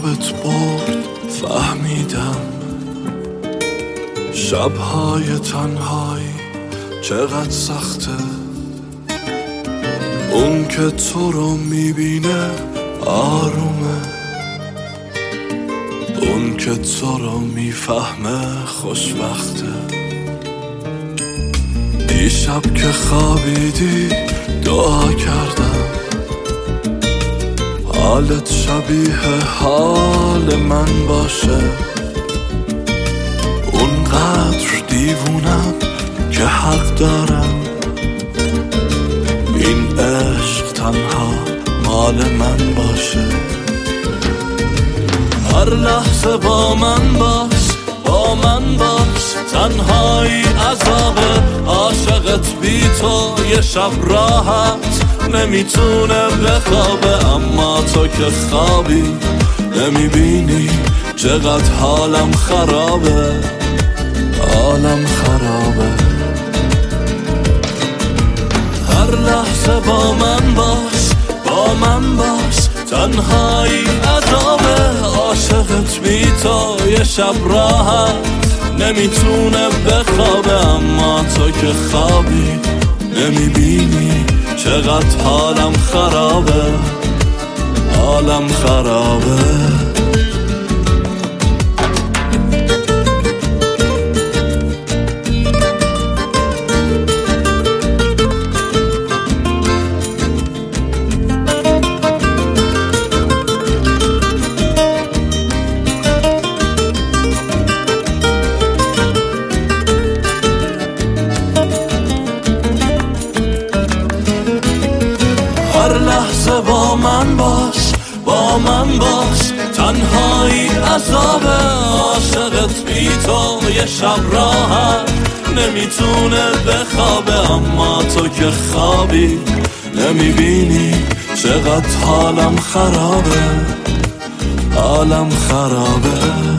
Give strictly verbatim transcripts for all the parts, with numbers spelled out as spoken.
خوابت برد فهمیدم شبهای تنهایی چقدر سخته. اون که تو رو میبینه آرومه، اون که تو رو میفهمه خوشبخته. دیشب که خوابیدی دعا کردم حالت شبیه حال من باشه. اونقدر دیوونم که حق دارم این عشق تنها مال من باشه. هر لحظه با من باش، با من باش، تنهایی عذابه. عاشقت بی تو یه شب راحت نمیتونه بخوابه. اما تو که خوابی نمیبینی چقدر حالم خرابه، حالم خرابه. هر لحظه با من باش، با من باش، تنهایی عذابه. عاشقت بی تو یه شب راحت نمیتونه بخوابه. اما تو که خوابی نمیبینی چقدر حالم خرابه، حالم خرابه. هر لحظه با من باش، با من باش، تنهایی عذابه. عاشقت بی تو یه شب راحت نمیتونه بخوابه. اما تو که خوابی نمیبینی چقدر حالم خرابه، حالم خرابه.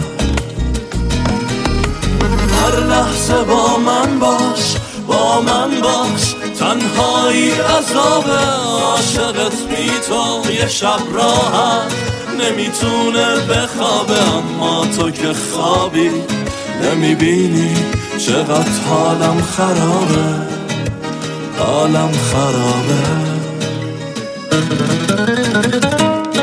هر لحظه با من باش، با من باش، تنهایی عذابه. عاشقت بی تو یه شب راحت نمیتونه بخوابه. اما تو که خوابی نمیبینی چقدر حالم خرابه، حالم خرابه.